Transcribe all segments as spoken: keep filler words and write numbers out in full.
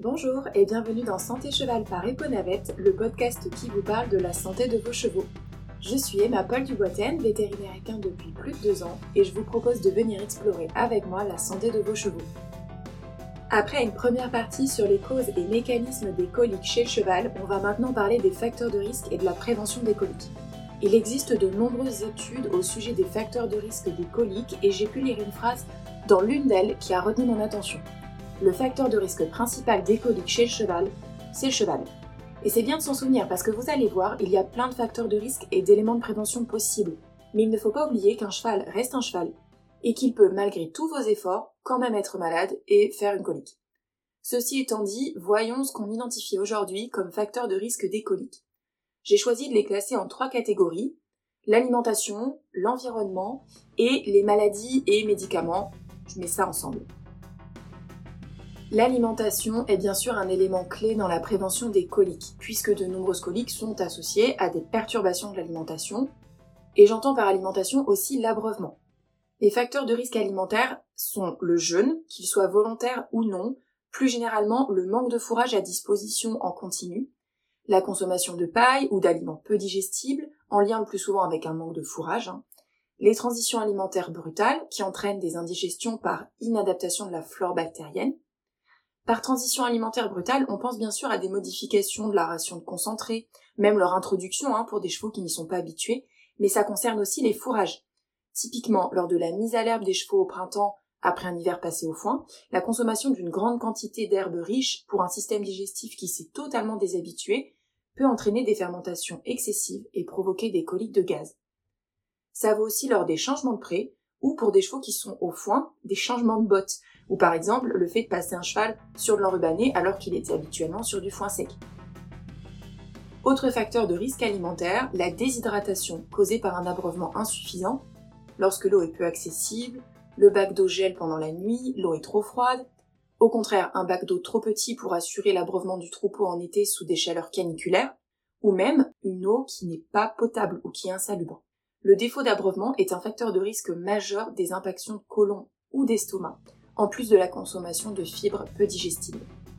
Bonjour et bienvenue dans Santé Cheval par Eponavette, le podcast qui vous parle de la santé de vos chevaux. Je suis Emma Paul Duboitaine, vétérinaire équin depuis plus de deux ans et je vous propose de venir explorer avec moi la santé de vos chevaux. Après une première partie sur les causes et mécanismes des coliques chez le cheval, on va maintenant parler des facteurs de risque et de la prévention des coliques. Il existe de nombreuses études au sujet des facteurs de risque des coliques et j'ai pu lire une phrase dans l'une d'elles qui a retenu mon attention. Le facteur de risque principal des coliques chez le cheval, c'est le cheval. Et c'est bien de s'en souvenir parce que vous allez voir, il y a plein de facteurs de risque et d'éléments de prévention possibles. Mais il ne faut pas oublier qu'un cheval reste un cheval et qu'il peut, malgré tous vos efforts, quand même être malade et faire une colique. Ceci étant dit, voyons ce qu'on identifie aujourd'hui comme facteurs de risque des coliques. J'ai choisi de les classer en trois catégories, l'alimentation, l'environnement et les maladies et médicaments. Je mets ça ensemble. L'alimentation est bien sûr un élément clé dans la prévention des coliques, puisque de nombreuses coliques sont associées à des perturbations de l'alimentation, et j'entends par alimentation aussi l'abreuvement. Les facteurs de risque alimentaire sont le jeûne, qu'il soit volontaire ou non, plus généralement le manque de fourrage à disposition en continu, la consommation de paille ou d'aliments peu digestibles, en lien le plus souvent avec un manque de fourrage, hein, les transitions alimentaires brutales, qui entraînent des indigestions par inadaptation de la flore bactérienne. Par transition alimentaire brutale, on pense bien sûr à des modifications de la ration de concentré, même leur introduction hein, pour des chevaux qui n'y sont pas habitués, mais ça concerne aussi les fourrages. Typiquement, lors de la mise à l'herbe des chevaux au printemps, après un hiver passé au foin, la consommation d'une grande quantité d'herbes riches pour un système digestif qui s'est totalement déshabitué peut entraîner des fermentations excessives et provoquer des coliques de gaz. Ça vaut aussi lors des changements de pré, ou pour des chevaux qui sont au foin, des changements de bottes, ou par exemple le fait de passer un cheval sur de l'enrubanné alors qu'il était habituellement sur du foin sec. Autre facteur de risque alimentaire, la déshydratation causée par un abreuvement insuffisant, lorsque l'eau est peu accessible, le bac d'eau gèle pendant la nuit, l'eau est trop froide, au contraire un bac d'eau trop petit pour assurer l'abreuvement du troupeau en été sous des chaleurs caniculaires, ou même une eau qui n'est pas potable ou qui est insalubre. Le défaut d'abreuvement est un facteur de risque majeur des impactions de côlon ou d'estomac, en plus de la consommation de fibres peu digestibles.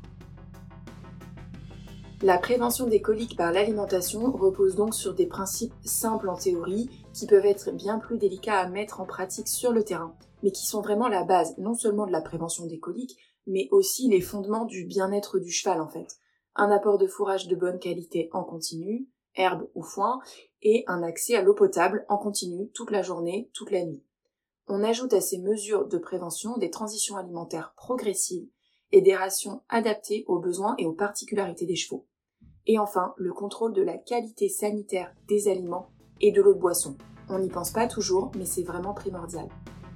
La prévention des coliques par l'alimentation repose donc sur des principes simples en théorie qui peuvent être bien plus délicats à mettre en pratique sur le terrain, mais qui sont vraiment la base non seulement de la prévention des coliques, mais aussi les fondements du bien-être du cheval en fait. Un apport de fourrage de bonne qualité en continu, herbe ou foin, et un accès à l'eau potable en continu toute la journée, toute la nuit. On ajoute à ces mesures de prévention des transitions alimentaires progressives et des rations adaptées aux besoins et aux particularités des chevaux. Et enfin, le contrôle de la qualité sanitaire des aliments et de l'eau de boisson. On n'y pense pas toujours, mais c'est vraiment primordial.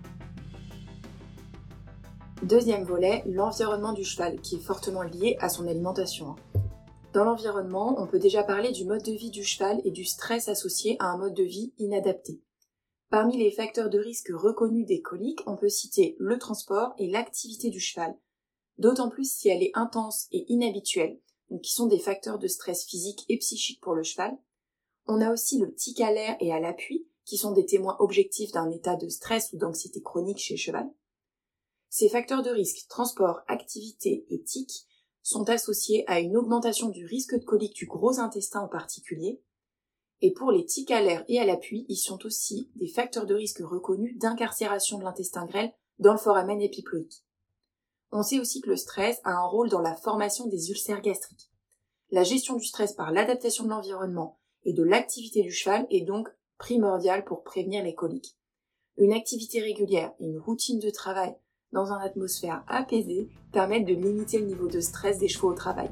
Deuxième volet, l'environnement du cheval, qui est fortement lié à son alimentation. Dans l'environnement, on peut déjà parler du mode de vie du cheval et du stress associé à un mode de vie inadapté. Parmi les facteurs de risque reconnus des coliques, on peut citer le transport et l'activité du cheval, d'autant plus si elle est intense et inhabituelle, donc qui sont des facteurs de stress physique et psychique pour le cheval. On a aussi le tic à l'air et à l'appui, qui sont des témoins objectifs d'un état de stress ou d'anxiété chronique chez le cheval. Ces facteurs de risque, transport, activité et tic, sont associés à une augmentation du risque de colique du gros intestin en particulier. Et pour les tics à l'air et à l'appui, ils sont aussi des facteurs de risque reconnus d'incarcération de l'intestin grêle dans le foramen épiploïque. On sait aussi que le stress a un rôle dans la formation des ulcères gastriques. La gestion du stress par l'adaptation de l'environnement et de l'activité du cheval est donc primordiale pour prévenir les coliques. Une activité régulière et une routine de travail dans une atmosphère apaisée permettent de limiter le niveau de stress des chevaux au travail.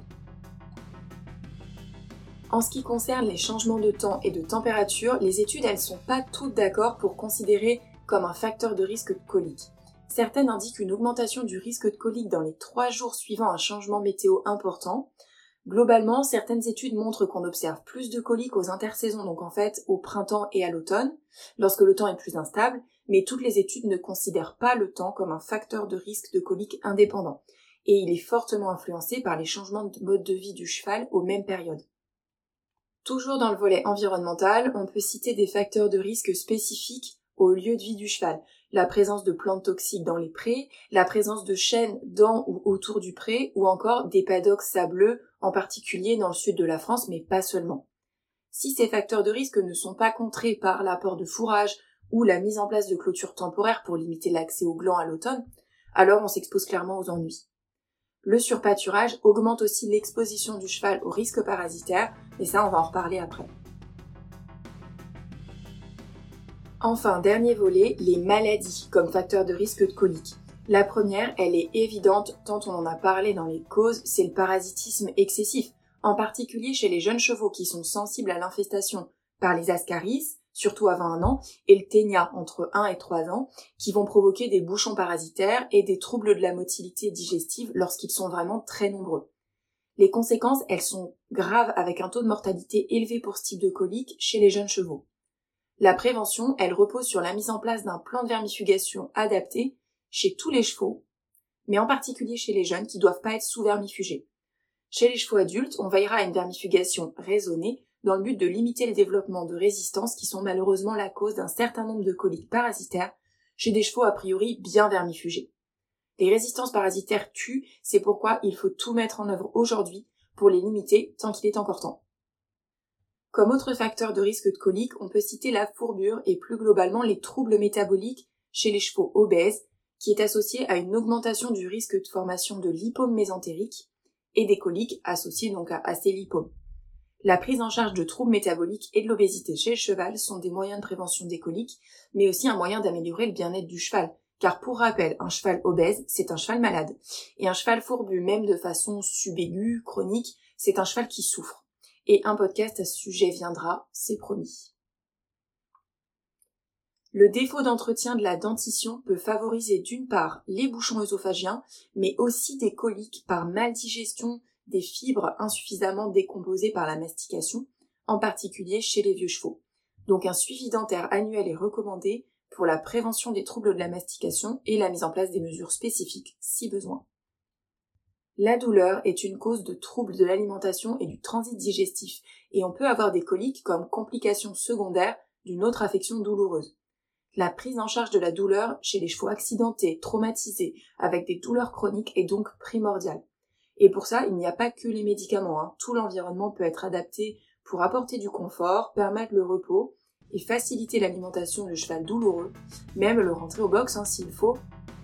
En ce qui concerne les changements de temps et de température, les études elles sont pas toutes d'accord pour considérer comme un facteur de risque de colique. Certaines indiquent une augmentation du risque de colique dans les trois jours suivant un changement météo important. Globalement, certaines études montrent qu'on observe plus de coliques aux intersaisons, donc en fait au printemps et à l'automne, lorsque le temps est plus instable, mais toutes les études ne considèrent pas le temps comme un facteur de risque de colique indépendant, et il est fortement influencé par les changements de mode de vie du cheval aux mêmes périodes. Toujours dans le volet environnemental, on peut citer des facteurs de risque spécifiques au lieu de vie du cheval, la présence de plantes toxiques dans les prés, la présence de chênes dans ou autour du pré, ou encore des paddocks sableux, en particulier dans le sud de la France, mais pas seulement. Si ces facteurs de risque ne sont pas contrés par l'apport de fourrage ou la mise en place de clôtures temporaires pour limiter l'accès aux glands à l'automne, alors on s'expose clairement aux ennuis. Le surpâturage augmente aussi l'exposition du cheval aux risques parasitaires, mais ça on va en reparler après. Enfin, dernier volet, les maladies comme facteur de risque de colique. La première, elle est évidente tant on en a parlé dans les causes, c'est le parasitisme excessif, en particulier chez les jeunes chevaux qui sont sensibles à l'infestation par les ascaris, surtout avant un an, et le ténia entre un et trois ans, qui vont provoquer des bouchons parasitaires et des troubles de la motilité digestive lorsqu'ils sont vraiment très nombreux. Les conséquences, elles sont graves avec un taux de mortalité élevé pour ce type de colique chez les jeunes chevaux. La prévention, elle repose sur la mise en place d'un plan de vermifugation adapté chez tous les chevaux, mais en particulier chez les jeunes qui ne doivent pas être sous-vermifugés. Chez les chevaux adultes, on veillera à une vermifugation raisonnée dans le but de limiter le développement de résistances qui sont malheureusement la cause d'un certain nombre de coliques parasitaires chez des chevaux a priori bien vermifugés. Les résistances parasitaires tuent, c'est pourquoi il faut tout mettre en œuvre aujourd'hui pour les limiter tant qu'il est encore temps. Comme autre facteur de risque de colique, on peut citer la fourbure et plus globalement les troubles métaboliques chez les chevaux obèses, qui est associé à une augmentation du risque de formation de lipomes mésentériques et des coliques associées donc à, à ces lipomes. La prise en charge de troubles métaboliques et de l'obésité chez le cheval sont des moyens de prévention des coliques, mais aussi un moyen d'améliorer le bien-être du cheval. Car pour rappel, un cheval obèse, c'est un cheval malade. Et un cheval fourbu, même de façon subaiguë, chronique, c'est un cheval qui souffre. Et un podcast à ce sujet viendra, c'est promis. Le défaut d'entretien de la dentition peut favoriser d'une part les bouchons œsophagiens, mais aussi des coliques par maldigestion des fibres insuffisamment décomposées par la mastication, en particulier chez les vieux chevaux. Donc un suivi dentaire annuel est recommandé pour la prévention des troubles de la mastication et la mise en place des mesures spécifiques si besoin. La douleur est une cause de troubles de l'alimentation et du transit digestif, et on peut avoir des coliques comme complication secondaire d'une autre affection douloureuse. La prise en charge de la douleur chez les chevaux accidentés, traumatisés, avec des douleurs chroniques est donc primordiale. Et pour ça, il n'y a pas que les médicaments, hein. Tout l'environnement peut être adapté pour apporter du confort, permettre le repos et faciliter l'alimentation du cheval douloureux, même le rentrer au box hein, s'il faut.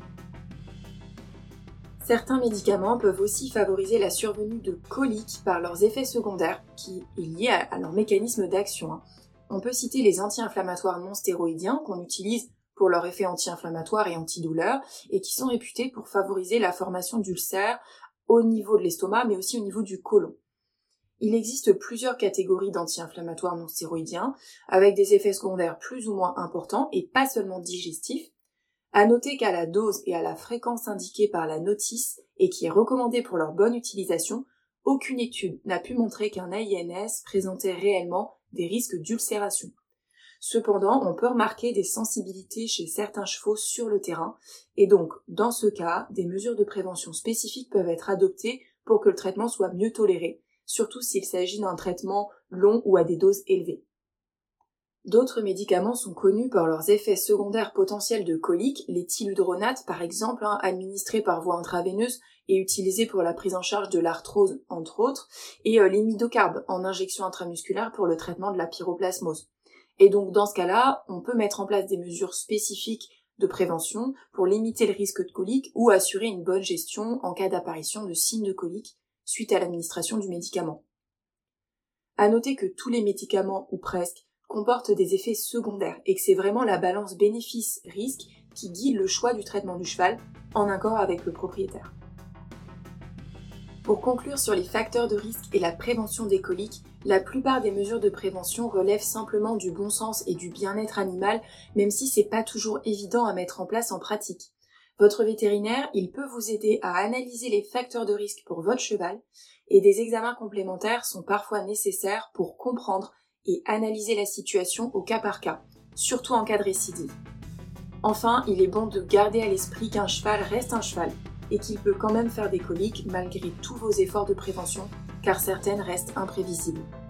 Certains médicaments peuvent aussi favoriser la survenue de coliques par leurs effets secondaires, qui est lié à, à leur mécanisme d'action. Hein. On peut citer les anti-inflammatoires non stéroïdiens qu'on utilise pour leur effet anti-inflammatoire et antidouleur, et qui sont réputés pour favoriser la formation d'ulcères au niveau de l'estomac, mais aussi au niveau du côlon. Il existe plusieurs catégories d'anti-inflammatoires non stéroïdiens, avec des effets secondaires plus ou moins importants, et pas seulement digestifs. À noter qu'à la dose et à la fréquence indiquée par la notice, et qui est recommandée pour leur bonne utilisation, aucune étude n'a pu montrer qu'un A I N S présentait réellement des risques d'ulcération. Cependant, on peut remarquer des sensibilités chez certains chevaux sur le terrain, et donc, dans ce cas, des mesures de prévention spécifiques peuvent être adoptées pour que le traitement soit mieux toléré, surtout s'il s'agit d'un traitement long ou à des doses élevées. D'autres médicaments sont connus pour leurs effets secondaires potentiels de colique, les tilludronates par exemple, hein, administrés par voie intraveineuse et utilisés pour la prise en charge de l'arthrose entre autres, et euh, les midocarbes en injection intramusculaire pour le traitement de la pyroplasmose. Et donc dans ce cas-là, on peut mettre en place des mesures spécifiques de prévention pour limiter le risque de colique ou assurer une bonne gestion en cas d'apparition de signes de colique suite à l'administration du médicament. À noter que tous les médicaments, ou presque, comportent des effets secondaires et que c'est vraiment la balance bénéfice-risque qui guide le choix du traitement du cheval en accord avec le propriétaire. Pour conclure sur les facteurs de risque et la prévention des coliques, la plupart des mesures de prévention relèvent simplement du bon sens et du bien-être animal, même si c'est pas toujours évident à mettre en place en pratique. Votre vétérinaire, il peut vous aider à analyser les facteurs de risque pour votre cheval, et des examens complémentaires sont parfois nécessaires pour comprendre et analyser la situation au cas par cas, surtout en cas de récidive. Enfin, il est bon de garder à l'esprit qu'un cheval reste un cheval et qu'il peut quand même faire des coliques malgré tous vos efforts de prévention, car certaines restent imprévisibles.